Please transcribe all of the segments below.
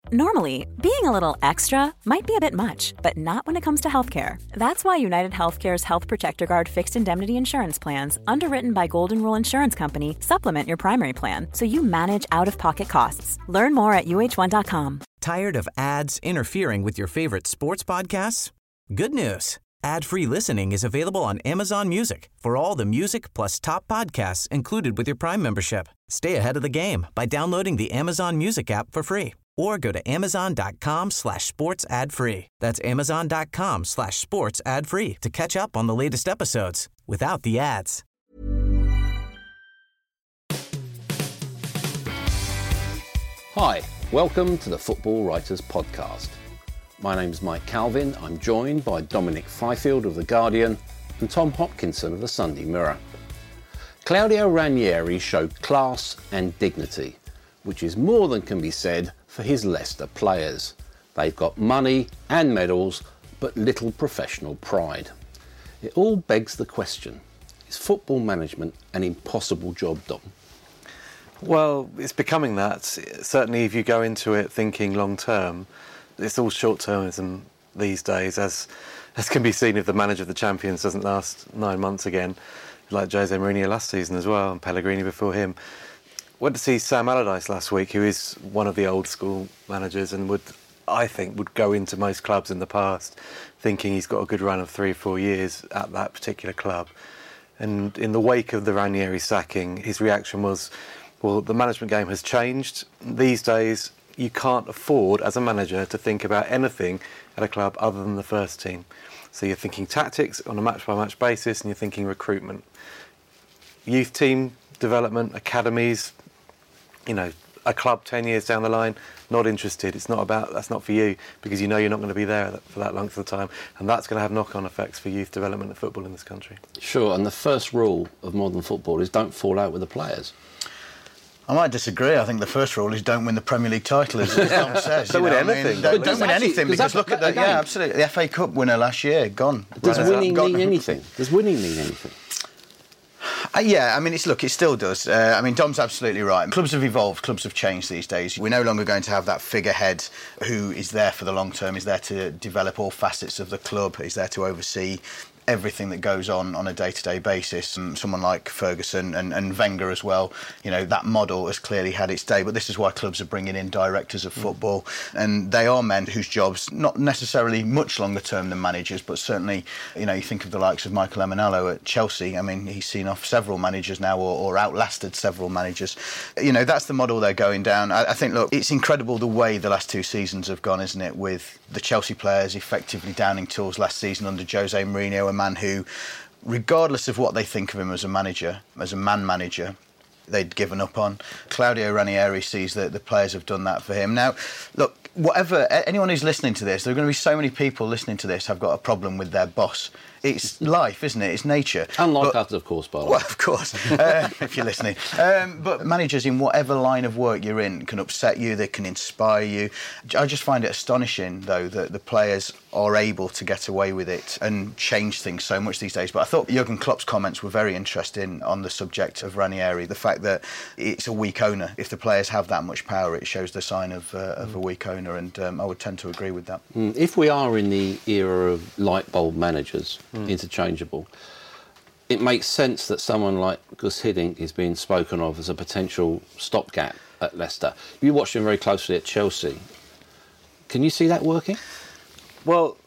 Normally, being a little extra might be a bit much, but not when it comes to healthcare. That's why United Healthcare's Health Protector Guard fixed indemnity insurance plans, underwritten by Golden Rule Insurance Company, supplement your primary plan so you manage out-of-pocket costs. Learn more at uh1.com. Tired of ads interfering with your favorite sports podcasts? Good news. Ad-free listening is available on Amazon Music for all the music plus top podcasts included with your Prime membership. Stay ahead of the game by downloading the Amazon Music app for free or go to amazon.com/sports ad free. That's amazon.com/sports ad free to catch up on the latest episodes without the ads. Hi, welcome to the Football Writers Podcast. My name's Mike Calvin. I'm joined by Dominic Fifield of The Guardian and Tom Hopkinson of The Sunday Mirror. Claudio Ranieri showed class and dignity, which is more than can be said for his Leicester players. They've got money and medals, but little professional pride. It all begs the question, is football management an impossible job, Dom? Well, it's becoming that. Certainly if you go into it thinking long term, it's all short-termism these days, as can be seen if the manager of the champions doesn't last 9 months again, like Jose Mourinho last season as well, and Pellegrini before him. Went to see Sam Allardyce last week, who is one of the old school managers and would go into most clubs in the past thinking he's got a good run of 3 or 4 years at that particular club. And in the wake of the Ranieri sacking, his reaction was, well, the management game has changed. These days, you can't afford, as a manager, to think about anything at a club other than the first team. So you're thinking tactics on a match-by-match basis, and you're thinking recruitment. Youth team development, academies, a club 10 years down the line, not interested. That's not for you, because you know you're not going to be there for that length of time, and that's going to have knock-on effects for youth development of football in this country. Sure, and the first rule of modern football is don't fall out with the players. I might disagree. I think the first rule is don't win the Premier League title, as Tom says. Don't win anything. Don't win anything, because look at that. Yeah, absolutely. The FA Cup winner last year, gone. Does winning mean anything? Does winning mean anything? Yeah, it still does. Dom's absolutely right. Clubs have evolved, clubs have changed these days. We're no longer going to have that figurehead who is there for the long term, is there to develop all facets of the club, is there to oversee everything that goes on a day-to-day basis. Someone like Ferguson and Wenger as well, that model has clearly had its day, but this is why clubs are bringing in directors of football, and they are men whose jobs, not necessarily much longer term than managers, but certainly, you think of the likes of Michael Emenalo at Chelsea. He's seen off several managers now, or outlasted several managers. That's the model they're going down. I think, look, it's incredible the way the last 2 seasons have gone, isn't it, with the Chelsea players effectively downing tools last season under Jose Mourinho, a man who, regardless of what they think of him as a manager, as a man manager, they'd given up on. Claudio Ranieri sees that the players have done that for him. Now, look, anyone who's listening to this, there are going to be so many people listening to this have got a problem with their boss. It's life, isn't it? It's nature. Unlike us, of course, by the way. Well, of course, if you're listening. But managers in whatever line of work you're in can upset you, they can inspire you. I just find it astonishing, though, that the players are able to get away with it and change things so much these days. But I thought Jurgen Klopp's comments were very interesting on the subject of Ranieri, the fact that it's a weak owner. If the players have that much power, it shows the sign of a weak owner, and I would tend to agree with that. If we are in the era of light bulb managers, interchangeable, it makes sense that someone like Gus Hiddink is being spoken of as a potential stopgap at Leicester. You watched him very closely at Chelsea. Can you see that working? Well,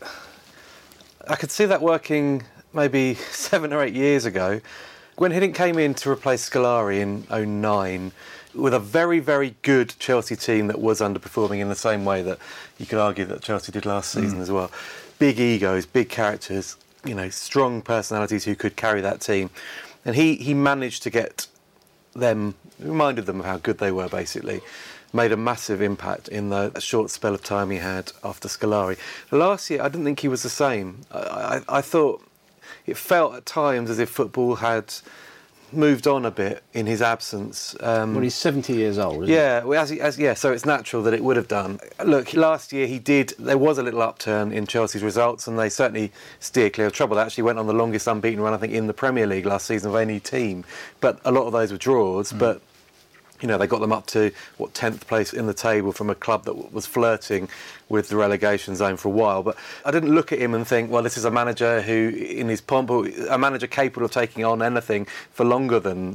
I could see that working maybe 7 or 8 years ago. When Hiddink came in to replace Scolari in 2009, with a very, very good Chelsea team that was underperforming in the same way that you could argue that Chelsea did last season as well. Big egos, big characters, strong personalities who could carry that team. And he managed to get them, reminded them of how good they were, basically. Made a massive impact in the short spell of time he had after Scolari. Last year, I didn't think he was the same. I thought it felt at times as if football had moved on a bit in his absence. Well, he's 70 years old, isn't he? Well, so it's natural that it would have done. Look, last year there was a little upturn in Chelsea's results, and they certainly steered clear of trouble. They actually went on the longest unbeaten run, I think, in the Premier League last season of any team. But a lot of those were draws. But They got them up to 10th place in the table from a club that was flirting with the relegation zone for a while. But I didn't look at him and think, well, this is a manager who, in his pomp, a manager capable of taking on anything for longer than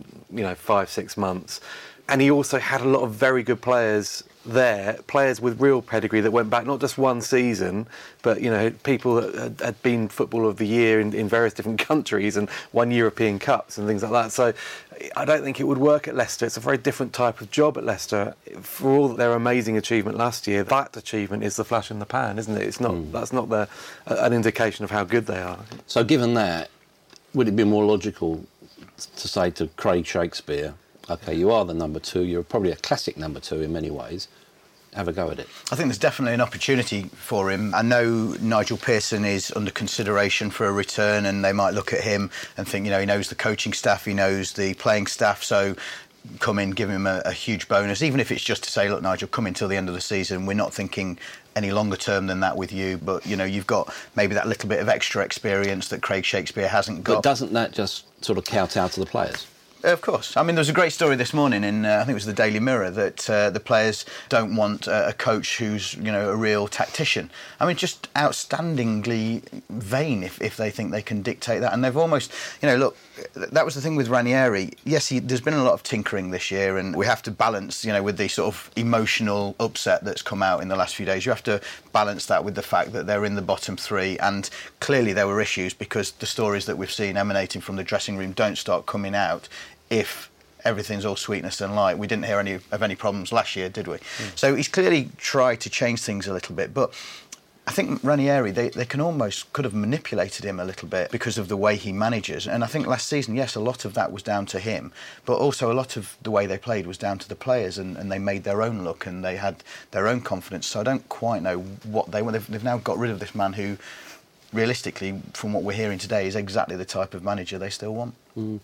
5-6 months. And he also had a lot of very good players there, players with real pedigree that went back not just one season, but people that had been Footballer of the Year in various different countries and won European Cups and things like that. So I don't think it would work at Leicester. It's a very different type of job at Leicester. For all their amazing achievement last year, that achievement is the flash in the pan, isn't it? It's not. That's not an indication of how good they are. So given that, would it be more logical to say to Craig Shakespeare, OK, you are the number 2, you're probably a classic number 2 in many ways, have a go at it? I think there's definitely an opportunity for him. I know Nigel Pearson is under consideration for a return, and they might look at him and think, he knows the coaching staff, he knows the playing staff, so come in, give him a huge bonus, even if it's just to say, look, Nigel, come in till the end of the season. We're not thinking any longer term than that with you, but, you've got maybe that little bit of extra experience that Craig Shakespeare hasn't got. But doesn't that just sort of kowtow to the players? Of course. I mean, there was a great story this morning in, I think it was the Daily Mirror, that the players don't want a coach who's, a real tactician. I mean, just outstandingly vain if they think they can dictate that. And they've almost, look, that was the thing with Ranieri. Yes, there's been a lot of tinkering this year, and we have to balance, with the sort of emotional upset that's come out in the last few days. You have to balance that with the fact that they're in the bottom 3, and clearly there were issues because the stories that we've seen emanating from the dressing room don't start coming out if everything's all sweetness and light. We didn't hear of any problems last year, did we? So he's clearly tried to change things a little bit, but I think Ranieri, they could have manipulated him a little bit because of the way he manages. And I think last season, yes, a lot of that was down to him, but also a lot of the way they played was down to the players, and they made their own look and they had their own confidence. So I don't quite know what they want. They've now got rid of this man who, realistically, from what we're hearing today, is exactly the type of manager they still want.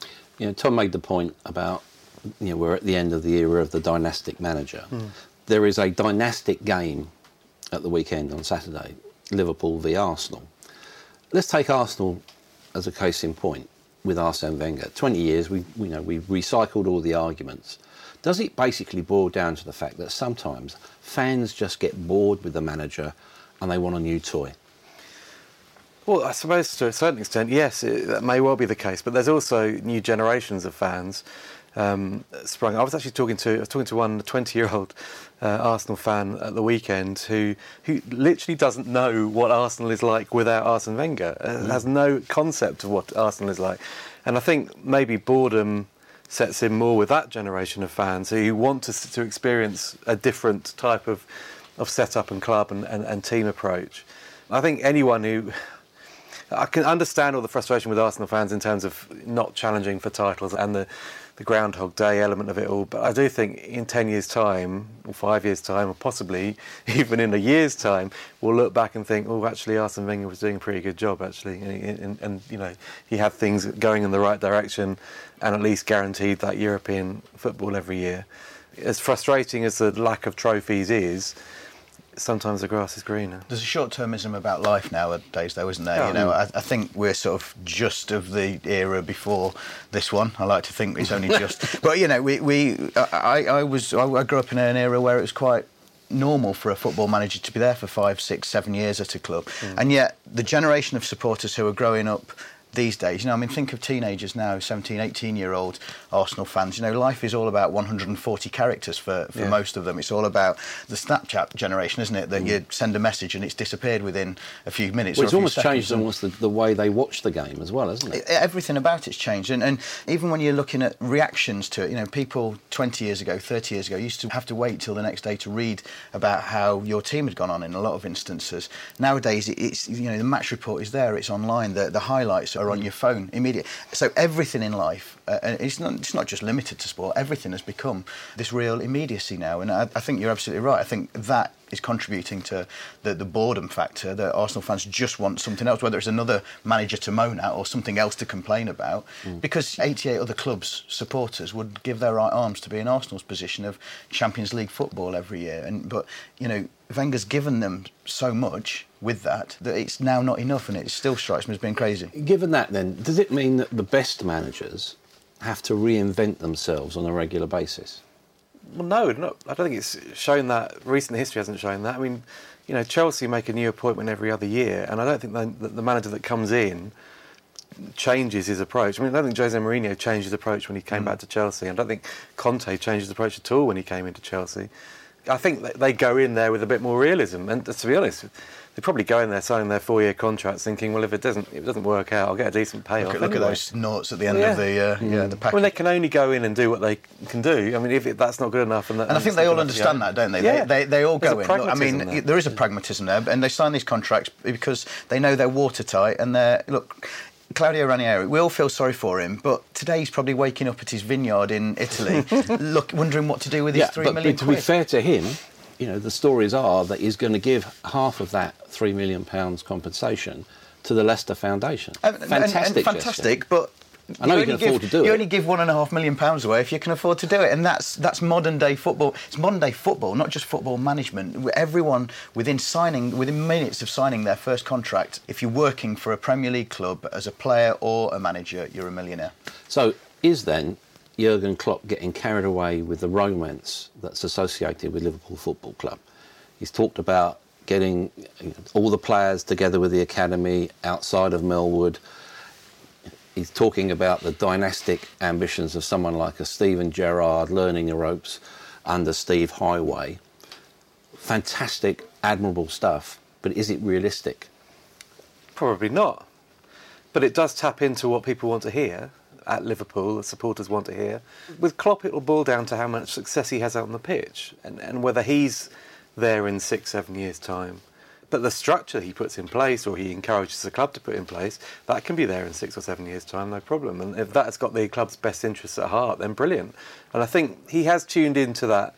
Tom made the point about, we're at the end of the era of the dynastic manager. There is a dynastic game at the weekend on Saturday, Liverpool v Arsenal. Let's take Arsenal as a case in point with Arsene Wenger. 20 years, we've recycled all the arguments. Does it basically boil down to the fact that sometimes fans just get bored with the manager and they want a new toy? Well, I suppose to a certain extent, yes, that may well be the case. But there's also new generations of fans sprung. I was actually talking to one 20-year-old Arsenal fan at the weekend who literally doesn't know what Arsenal is like without Arsene Wenger. Has no concept of what Arsenal is like. And I think maybe boredom sets in more with that generation of fans who want to experience a different type of setup and club and team approach. I think anyone who... I can understand all the frustration with Arsenal fans in terms of not challenging for titles and the Groundhog Day element of it all, but I do think in 10 years' time, or 5 years' time, or possibly even in a year's time, we'll look back and think, oh, actually Arsene Wenger was doing a pretty good job, actually, and he had things going in the right direction and at least guaranteed that European football every year. As frustrating as the lack of trophies is, sometimes the grass is greener. There's a short-termism about life nowadays, though, isn't there? I think we're sort of just of the era before this one. I like to think it's only just. But I grew up in an era where it was quite normal for a football manager to be there for 5, 6, 7 years at a club, and yet the generation of supporters who are growing up these days, think of teenagers now, 17, 18-year-old Arsenal fans. Life is all about 140 characters for most of them. It's all about the Snapchat generation, isn't it? That you send a message and it's disappeared within a few minutes. Well, it's almost changed almost the way they watch the game as well, hasn't it? Everything about it's changed. And even when you're looking at reactions to it, people 20 years ago, 30 years ago used to have to wait till the next day to read about how your team had gone on in a lot of instances. Nowadays, it's the match report is there, it's online, the highlights are on your phone immediately. So everything in life, and it's not just limited to sport, everything has become this real immediacy now. And I think you're absolutely right. I think that is contributing to the boredom factor, that Arsenal fans just want something else, whether it's another manager to moan at or something else to complain about, because 88 other clubs' supporters would give their right arms to be in Arsenal's position of Champions League football every year. But Wenger's given them so much with that it's now not enough, and it still strikes me as being crazy. Given that, then, does it mean that the best managers have to reinvent themselves on a regular basis? Well, no, I don't think it's shown that. Recent history hasn't shown that. I mean, Chelsea make a new appointment every other year, and I don't think the manager that comes in changes his approach. I mean, I don't think Jose Mourinho changed his approach when he came back to Chelsea. I don't think Conte changed his approach at all when he came into Chelsea. I think they go in there with a bit more realism, and to be honest, they probably go in there signing their 4-year contracts, thinking, well, if it doesn't work out, I'll get a decent payoff. Look at those noughts at the end of the package. I mean, they can only go in and do what they can do. I mean, if that's not good enough, and I think they all understand that, don't they? Yeah. They all go in. Look, I mean, there. There is a pragmatism there, and they sign these contracts because they know they're watertight, and Claudio Ranieri, we all feel sorry for him, but today he's probably waking up at his vineyard in Italy, wondering what to do with his £3 million. But to be fair to him, the stories are that he's going to give half of that £3 million compensation to the Leicester Foundation. Fantastic, but I know you can afford to do it. You only give £1.5 million away if you can afford to do it, and that's modern day football. It's modern day football, not just football management. Everyone within minutes of signing their first contract, if you're working for a Premier League club as a player or a manager, you're a millionaire. So is then Jurgen Klopp getting carried away with the romance that's associated with Liverpool Football Club? He's talked about getting all the players together with the academy outside of Melwood. He's talking about the dynastic ambitions of someone like a Steven Gerrard learning the ropes under Steve Highway. Fantastic, admirable stuff, but is it realistic? Probably not. But it does tap into what people want to hear at Liverpool, the supporters want to hear. With Klopp, it will boil down to how much success he has out on the pitch and whether he's there in 6-7 years' time. But the structure he puts in place, or he encourages the club to put in place, that can be there in 6 or 7 years' time, no problem. And if that's got the club's best interests at heart, then brilliant. And I think he has tuned into that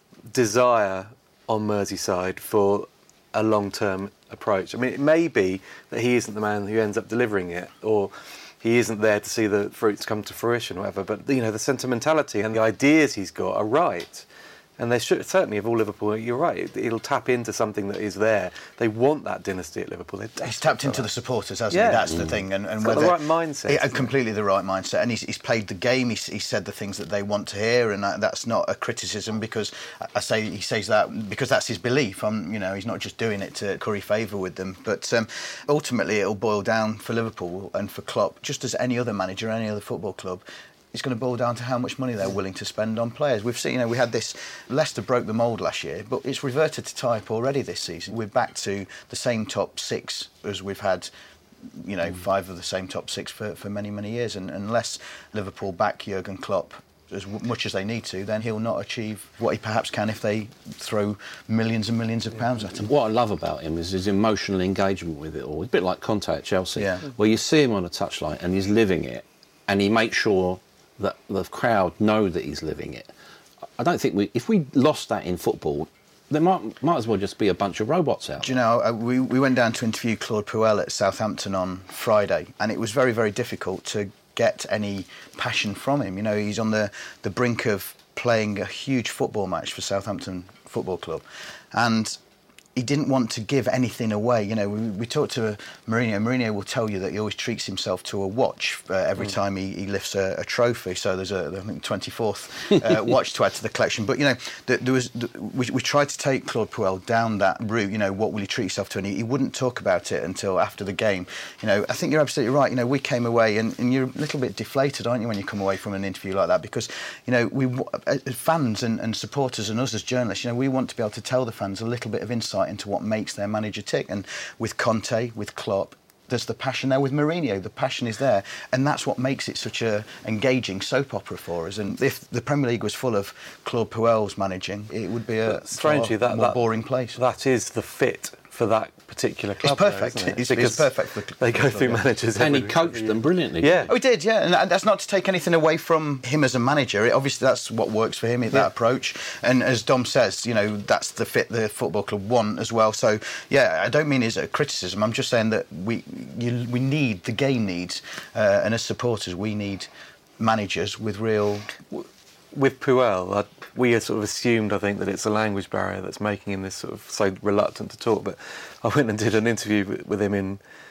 desire on Merseyside for a long-term approach. I mean, it may be that he isn't the man who ends up delivering it, or he isn't there to see the fruits come to fruition or whatever, but the sentimentality and the ideas he's got are right. And they should, certainly, of all Liverpool, you're right, it'll tap into something that is there. They want that dynasty at Liverpool. He's tapped into the supporters, hasn't he? That's the thing. And got the right mindset. Completely the right mindset. And he's played the game. He's said the things that they want to hear, and that's not a criticism, because he says that because that's his belief. He's not just doing it to curry favour with them. But ultimately, it'll boil down for Liverpool and for Klopp, just as any other manager, any other football club. It's going to boil down to how much money they're willing to spend on players. We've seen, we had this, Leicester broke the mould last year, but it's reverted to type already this season. We're back to the same top six as we've had, 5 of the same top six for many, many years. And unless Liverpool back Jurgen Klopp as much as they need to, then he'll not achieve what he perhaps can if they throw millions and millions of pounds at him. What I love about him is his emotional engagement with it all. It's a bit like Conte at Chelsea, where you see him on a touchline and he's living it, and he makes sure that the crowd know that he's living it. I don't think if we lost that in football, there might as well just be a bunch of robots out. Do you know, we went down to interview Claude Puel at Southampton on Friday, and it was very, very difficult to get any passion from him. He's on the brink of playing a huge football match for Southampton Football Club, and he didn't want to give anything away. We talked to Mourinho. Mourinho will tell you that he always treats himself to a watch every time he lifts a trophy. So there's I think 24th watch to add to the collection. But we tried to take Claude Puel down that route. What will he treat himself to? And he wouldn't talk about it until after the game. I think you're absolutely right. We came away and you're a little bit deflated, aren't you, when you come away from an interview like that? Because we fans and supporters and us as journalists, we want to be able to tell the fans a little bit of insight into what makes their manager tick. And with Conte, with Klopp, there's the passion there. With Mourinho, the passion is there, and that's what makes it such a engaging soap opera for us. And if the Premier League was full of Claude Puel's managing, it would be a more boring place. That is the fit for that particular club. It's perfect. Though, isn't it? It's perfect for the they go through managers. And he coached them brilliantly. Yeah. Oh, he did, yeah. And that's not to take anything away from him as a manager. Obviously, that's what works for him, that approach. And as Dom says, that's the fit the football club want as well. So, I don't mean it's a criticism. I'm just saying that we need, the game needs, and as supporters, we need managers with real... With Puel, we sort of assumed, I think, that it's a language barrier that's making him this sort of so reluctant to talk. But I went and did an interview with him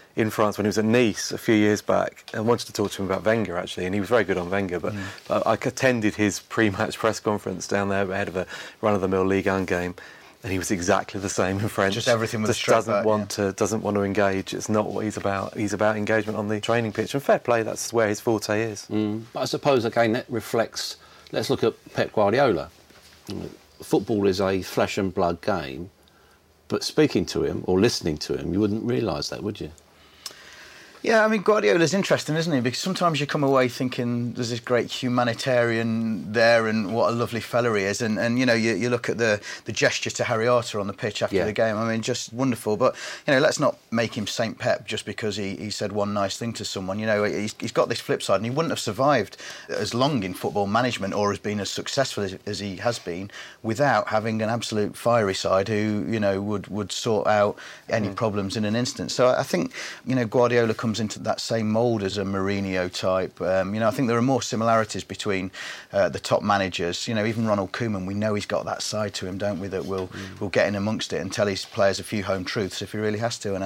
in France when he was at Nice a few years back, and wanted to talk to him about Wenger, actually, and he was very good on Wenger, but I attended his pre-match press conference down there ahead of a run-of-the-mill Ligue 1 game, and he was exactly the same in French. Just everything with doesn't want to engage. It's not what he's about. He's about engagement on the training pitch, and fair play, that's where his forte is. But I suppose, again, that reflects... Let's look at Pep Guardiola. Football is a flesh and blood game, but speaking to him or listening to him, you wouldn't realise that, would you? Yeah, I mean, Guardiola's interesting, isn't he? Because sometimes you come away thinking there's this great humanitarian there and what a lovely fella he is. And you know, you look at the gesture to Harry Arter on the pitch after the game. I mean, just wonderful. But, you know, let's not make him Saint Pep just because he said one nice thing to someone. You know, he's got this flip side, and he wouldn't have survived as long in football management or has been as successful as he has been without having an absolute fiery side who, you know, would sort out any problems in an instant. So I think, you know, Guardiola comes into that same mould as a Mourinho type. You know, I think there are more similarities between the top managers. You know, even Ronald Koeman, we know he's got that side to him, don't we, that will get in amongst it and tell his players a few home truths if he really has to. And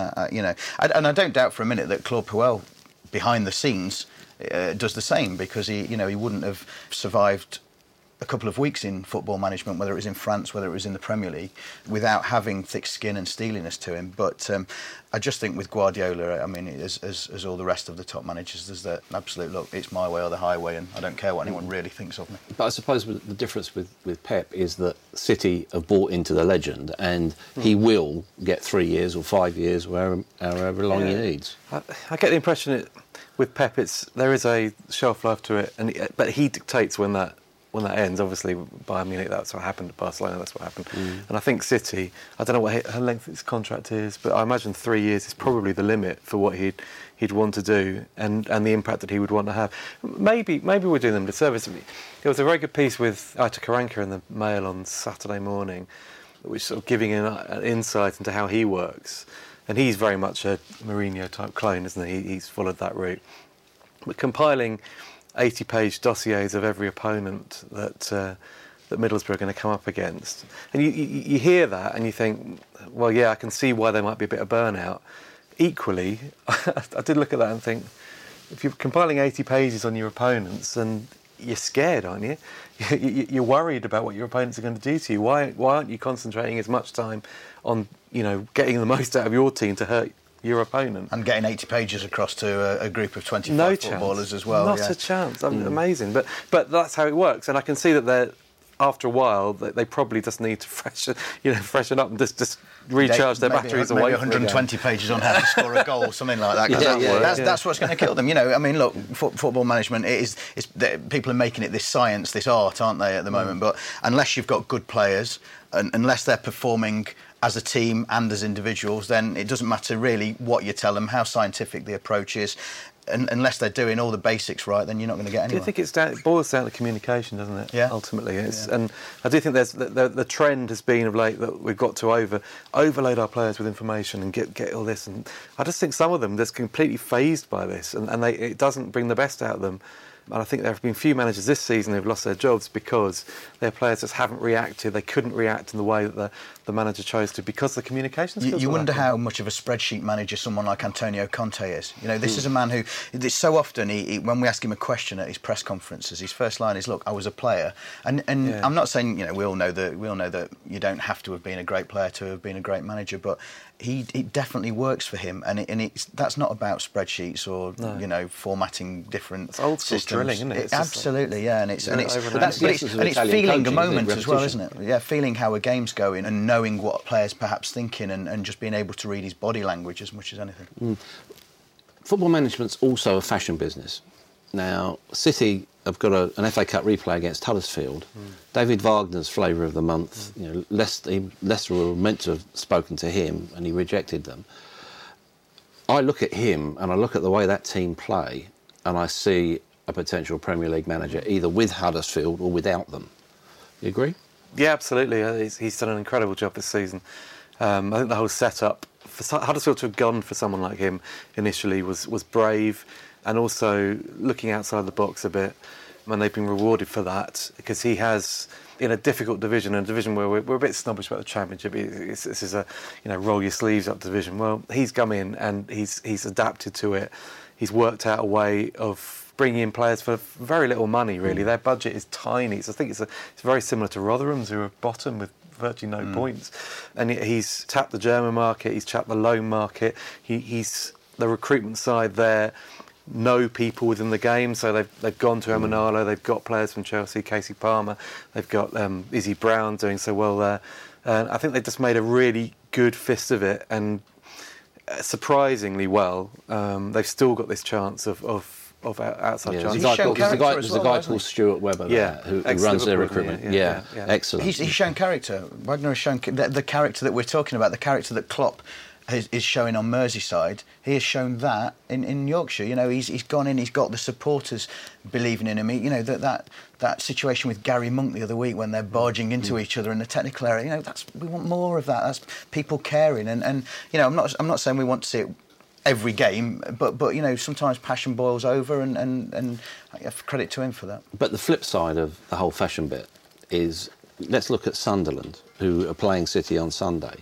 I don't doubt for a minute that Claude Puel, behind the scenes, does the same, because he wouldn't have survived a couple of weeks in football management, whether it was in France, whether it was in the Premier League, without having thick skin and steeliness to him. But I just think with Guardiola, I mean, as all the rest of the top managers, there's that absolute, look, it's my way or the highway, and I don't care what anyone really thinks of me. But I suppose the difference with Pep is that City have bought into the legend, and he will get 3 years or 5 years, however long he needs. I get the impression with Pep, there is a shelf life to it, but he dictates when that ends. Obviously, Bayern Munich, that's what happened. At Barcelona, that's what happened. And I think City, I don't know what her length of his contract is, but I imagine 3 years is probably the limit for what he'd want to do and the impact that he would want to have. Maybe we're doing them a disservice. There was a very good piece with Aitor Karanka in the Mail on Saturday morning, which sort of giving an insight into how he works. And he's very much a Mourinho-type clone, isn't he? He's followed that route. But compiling 80-page dossiers of every opponent that Middlesbrough are going to come up against. And you hear that and you think, well, yeah, I can see why there might be a bit of burnout. Equally, I did look at that and think, if you're compiling 80 pages on your opponents, then you're scared, aren't you? You're worried about what your opponents are going to do to you. Why aren't you concentrating as much time on, you know, getting the most out of your team to hurt your opponent? And getting 80 pages across to a group of 25 footballers as well. Not a chance. Amazing. But that's how it works. And I can see that after a while, they probably just need to freshen up and just recharge their batteries away. Maybe 120 pages on how to score a goal, something like that. That's what's going to kill them. You know, I mean, look, football management, people are making it this science, this art, aren't they, at the moment? But unless you've got good players, and unless they're performing as a team and as individuals, then it doesn't matter really what you tell them, how scientific the approach is. And unless they're doing all the basics right, then you're not going to get anywhere. I think it boils down to communication, doesn't it? Yeah. Ultimately, and I do think there's the trend has been of late that we've got to overload our players with information and get all this. And I just think some of them just completely phased by this, and it doesn't bring the best out of them. And I think there have been few managers this season who've lost their jobs because their players just haven't reacted. They couldn't react in the way that the manager chose to because the communication skills. You wonder how much of a spreadsheet manager someone like Antonio Conte is. You know, this is a man who, so often, when we ask him a question at his press conferences, his first line is, "Look, I was a player," and I'm not saying, you know, we all know that you don't have to have been a great player to have been a great manager, but it definitely works for him, and that's not about spreadsheets or you know, formatting different it's old school systems. Drilling, isn't it? Absolutely, yeah, and it's feeling a moment as well, isn't it? Yeah, feeling how a game's going and knowing what a player's perhaps thinking and just being able to read his body language as much as anything. Football management's also a fashion business. Now, City have got an FA Cup replay against Huddersfield. David Wagner's flavour of the month. You know, Leicester were meant to have spoken to him, and he rejected them. I look at him and I look at the way that team play, and I see a potential Premier League manager either with Huddersfield or without them. You agree? Yeah, absolutely. He's done an incredible job this season. I think the whole setup for Huddersfield to have gone for someone like him initially was brave, and also looking outside the box a bit, and they've been rewarded for that because he has in a difficult division, a division where we're a bit snobbish about the Championship. This is a roll your sleeves up division. Well, he's come in and he's adapted to it. He's worked out a way of bringing in players for very little money, really. Their budget is tiny. So I think it's very similar to Rotherham's, who are bottom with virtually no points. And he's tapped the German market, he's tapped the loan market, he's the recruitment side there know people within the game, so they've gone to Emanalo, they've got players from Chelsea, Casey Palmer, they've got Izzy Brown doing so well there. I think they've just made a really good fist of it, and surprisingly well. They've still got this chance of outside chance. There's a guy called Stuart Webber who runs their recruitment. Yeah. Excellent. He's shown character. Wagner has shown the character that we're talking about, the character that Klopp is showing on Merseyside. He has shown that in Yorkshire. He's gone in. He's got the supporters believing in him. That situation with Gary Monk the other week when they're barging into each other in the technical area. We want more of that. That's people caring. And I'm not saying we want to see it every game, but sometimes passion boils over, and I have credit to him for that. But the flip side of the whole fashion bit is, let's look at Sunderland, who are playing City on Sunday.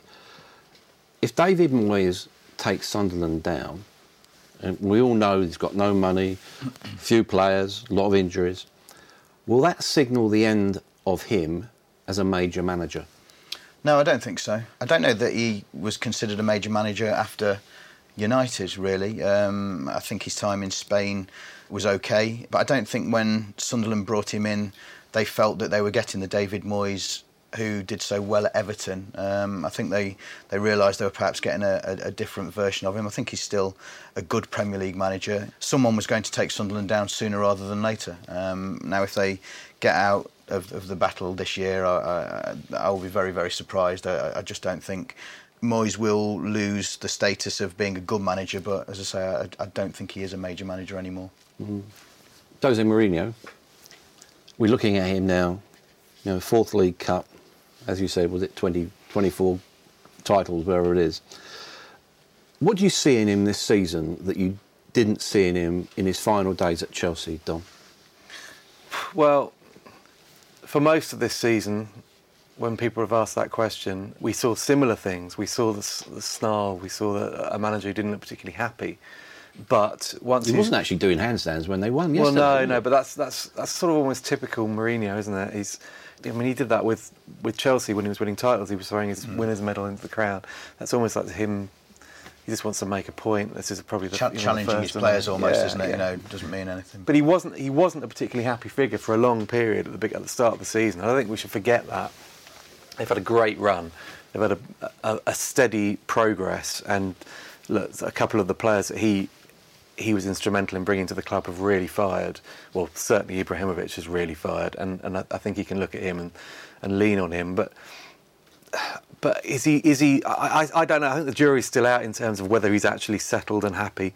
If David Moyes takes Sunderland down, and we all know he's got no money, few players, a lot of injuries, will that signal the end of him as a major manager? No, I don't think so. I don't know that he was considered a major manager after United, really. I think his time in Spain was OK, but I don't think when Sunderland brought him in, they felt that they were getting the David Moyes who did so well at Everton. I think they realised they were perhaps getting a different version of him. I think he's still a good Premier League manager. Someone was going to take Sunderland down sooner rather than later. Now, if they get out of the battle this year, I will be very, very surprised. I just don't think Moyes will lose the status of being a good manager, but as I say, I don't think he is a major manager anymore. Mm-hmm. Jose Mourinho, we're looking at him now, fourth League Cup, as you said, was it 24 titles, wherever it is. What do you see in him this season that you didn't see in him in his final days at Chelsea, Dom? Well, for most of this season, when people have asked that question, we saw similar things. We saw the snarl, we saw a manager who didn't look particularly happy. But once he wasn't actually doing handstands when they won yesterday. Well, no, but that's sort of almost typical Mourinho, isn't it? He did that with Chelsea when he was winning titles. He was throwing his winner's medal into the crowd. That's almost like him. He just wants to make a point. This is probably challenging his players almost, isn't it? Doesn't mean anything. But he wasn't a particularly happy figure for a long period at the start of the season. I don't think we should forget that. They've had a great run. They've had a steady progress, and look, a couple of the players that he was instrumental in bringing to the club have really fired. Well, certainly Ibrahimovic has really fired, and I think he can look at him and lean on him. But is he? I don't know. I think the jury's still out in terms of whether he's actually settled and happy.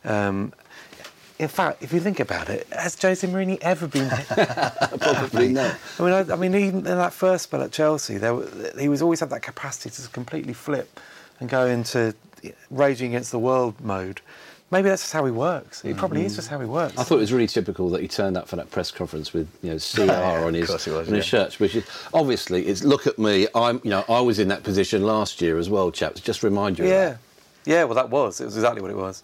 In fact, if you think about it, has Jose Mourinho ever been? Probably not. I mean, even in that first spell at Chelsea, he was always had that capacity to completely flip and go into raging against the world mode. Maybe that's just how he works. It probably is just how he works. I thought it was really typical that he turned up for that press conference with CR on his shirt, which is obviously it's look at me. I was in that position last year as well, chaps. Just remind you. Yeah, of that. Yeah. Well, it was exactly what it was.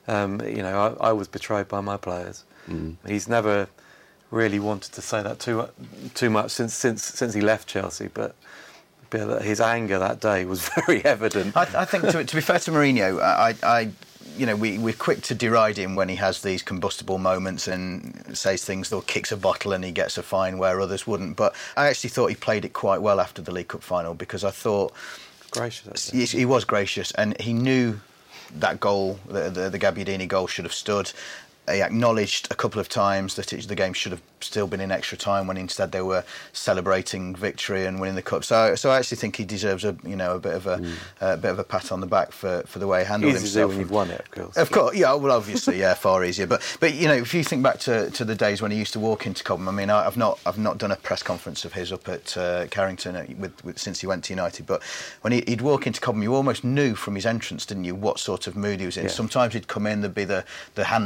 I was betrayed by my players. He's never really wanted to say that too much since he left Chelsea, but his anger that day was very evident. I think to be fair to Mourinho, we're quick to deride him when he has these combustible moments and says things or kicks a bottle and he gets a fine where others wouldn't. But I actually thought he played it quite well after the League Cup final, because I thought gracious. He was gracious, and he knew that goal, the Gabbiadini goal, should have stood. He acknowledged a couple of times that the game should have still been in extra time, when instead they were celebrating victory and winning the cup. So I actually think he deserves a bit of a pat on the back for the way he handled himself. When you've won it, of course. Of course, yeah. Well, obviously, yeah, far easier. But if you think back to the days when he used to walk into Cobham, I mean, I've not done a press conference of his up at Carrington since he went to United. But when he'd walk into Cobham, you almost knew from his entrance, didn't you, what sort of mood he was in. Yeah. Sometimes he'd come in, there'd be the hand wave.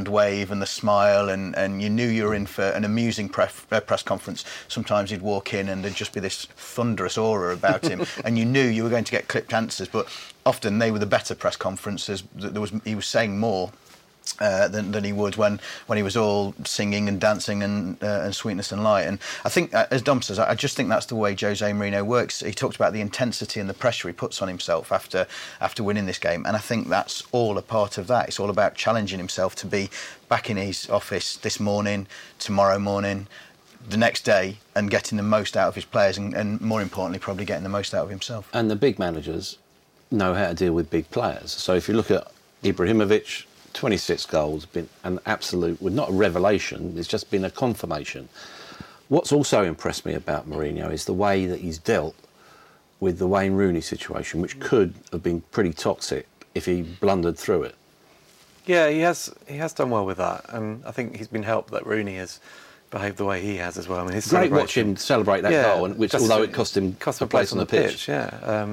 and the smile, and you knew you were in for an amusing press conference. Sometimes he'd walk in and there'd just be this thunderous aura about him, and you knew you were going to get clipped answers. But often they were the better press conferences. He was saying more than he would when he was all singing and dancing and sweetness and light. And I think, as Dom says, I just think that's the way Jose Mourinho works. He talked about the intensity and the pressure he puts on himself after winning this game, and I think that's all a part of that. It's all about challenging himself to be back in his office this morning, tomorrow morning, the next day, and getting the most out of his players, and more importantly, probably getting the most out of himself. And the big managers know how to deal with big players. So if you look at Ibrahimovic, 26 goals, been an absolute, well, not a revelation, it's just been a confirmation. What's also impressed me about Mourinho is the way that he's dealt with the Wayne Rooney situation, which could have been pretty toxic if he blundered through it. Yeah, he has done well with that, and I think he's been helped that Rooney has behaved the way he has as well. I mean, his great watch him celebrate that goal, which, although it cost him a place on the pitch. Yeah,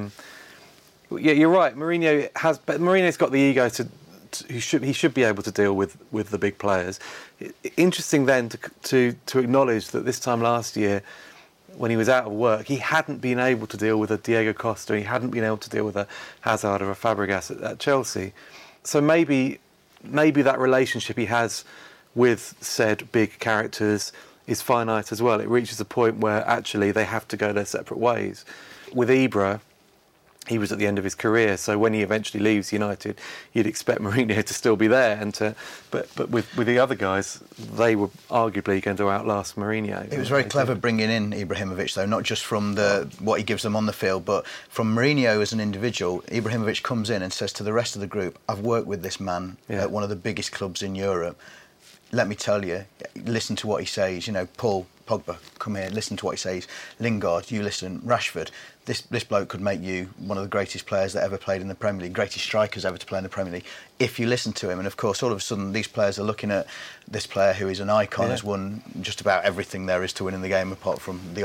you're right. Mourinho's got the ego he should be able to deal with the big players. Interesting then to acknowledge that this time last year, when he was out of work, he hadn't been able to deal with a Diego Costa, he hadn't been able to deal with a Hazard or a Fabregas at Chelsea. So maybe that relationship he has with said big characters is finite as well. It reaches a point where actually they have to go their separate ways. With Ibra, he was at the end of his career, so when he eventually leaves United, you'd expect Mourinho to still be there, but with the other guys, they were arguably going to outlast Mourinho. It was very clever bringing in Ibrahimovic, though, not just from what he gives them on the field, but from Mourinho as an individual. Ibrahimovic comes in and says to the rest of the group, "I've worked with this man at one of the biggest clubs in Europe. Let me tell you, listen to what he says. You know, Paul Pogba, come here, listen to what he says. Lingard, you listen. Rashford, this bloke could make you one of the greatest players that ever played in the Premier League, greatest strikers ever to play in the Premier League, if you listen to him." And of course, all of a sudden, these players are looking at this player who is an icon, has won just about everything there is to win in the game, apart from the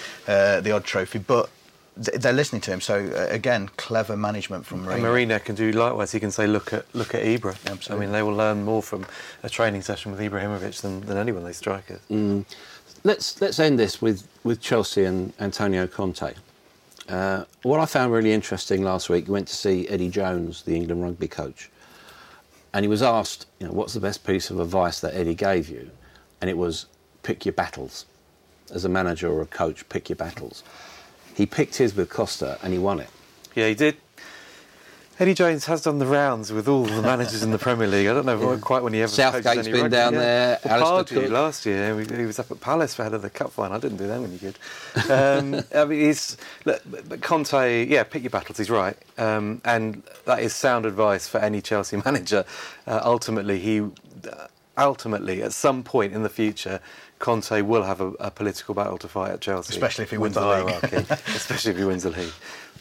odd trophy. But they're listening to him. So again, clever management from Mourinho. And Mourinho can do likewise. He can say, "Look at Ibra." Absolutely. I mean, they will learn more from a training session with Ibrahimovic than any one of these strikers. Let's end this with Chelsea and Antonio Conte. What I found really interesting last week, we went to see Eddie Jones, the England rugby coach, and he was asked, what's the best piece of advice that Eddie gave you? And it was, pick your battles. As a manager or a coach, pick your battles. He picked his with Costa and he won it. Yeah, he did. Eddie Jones has done the rounds with all the managers in the Premier League. I don't know quite when he ever Southgate's been rugby. down there. Pardew last year, he was up at Palace for head of the cup final. I didn't do them any good. I mean, but Conte, pick your battles. He's right, and that is sound advice for any Chelsea manager. Ultimately, at some point in the future, Conte will have a political battle to fight at Chelsea, especially if he wins the league. Especially if he wins the league.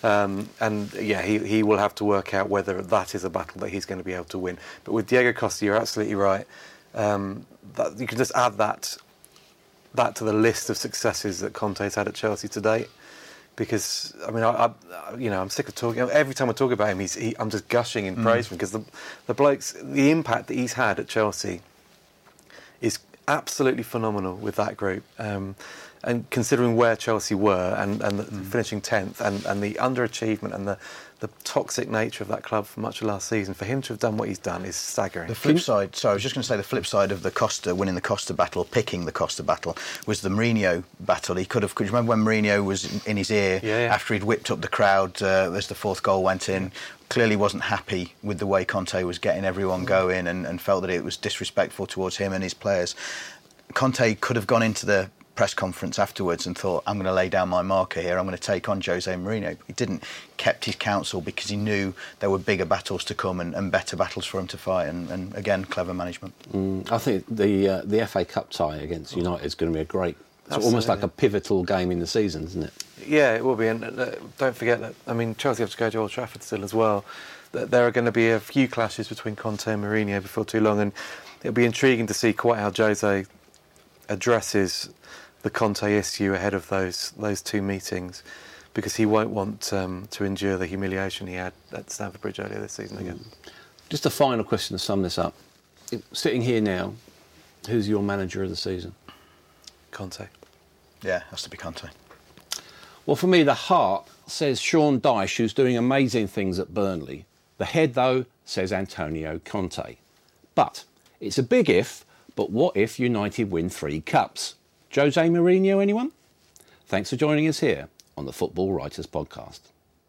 He will have to work out whether that is a battle that he's going to be able to win. But with Diego Costa, you're absolutely right. That you can just add that to the list of successes that Conte's had at Chelsea to date. Because I mean, I'm sick of talking. Every time I talk about him, I'm just gushing in praise for him, because the impact that he's had at Chelsea is absolutely phenomenal with that group. And considering where Chelsea were and finishing 10th and the underachievement and the toxic nature of that club for much of last season, for him to have done what he's done is staggering. The flip side, I was just going to say the flip side of the Costa, winning the Costa battle, picking the Costa battle, was the Mourinho battle. Could you remember when Mourinho was in his ear after he'd whipped up the crowd as the fourth goal went in? Clearly wasn't happy with the way Conte was getting everyone going and felt that it was disrespectful towards him and his players. Conte could have gone into the press conference afterwards and thought, I'm going to lay down my marker here, I'm going to take on Jose Mourinho. He didn't, kept his counsel because he knew there were bigger battles to come and better battles for him to fight, and again, clever management. I think the FA Cup tie against United is going to be a great, it's almost like a pivotal game in the season, isn't it? Yeah, it will be, and don't forget that, I mean, Chelsea have to go to Old Trafford still as well. There are going to be a few clashes between Conte and Mourinho before too long, and it'll be intriguing to see quite how Jose addresses the Conte issue ahead of those two meetings, because he won't want to endure the humiliation he had at Stamford Bridge earlier this season again. Just a final question to sum this up. sitting here now, who's your manager of the season? Conte. Yeah, has to be Conte. Well, for me, the heart says Sean Dyche, who's doing amazing things at Burnley. The head, though, says Antonio Conte. But it's a big if, but what if United win 3 cups? Jose Mourinho, anyone? Thanks for joining us here on the Football Writers Podcast.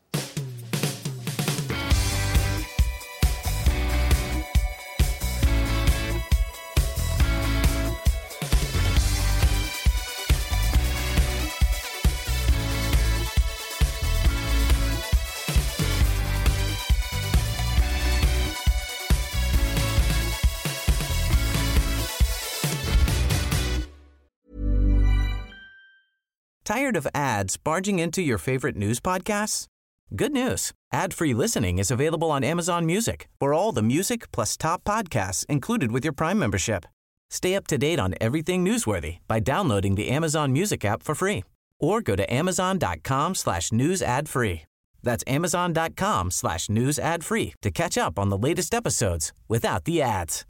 Tired of ads barging into your favorite news podcasts? Good news. Ad-free listening is available on Amazon Music for all the music plus top podcasts included with your Prime membership. Stay up to date on everything newsworthy by downloading the Amazon Music app for free or go to amazon.com/news ad free. That's amazon.com/news ad free to catch up on the latest episodes without the ads.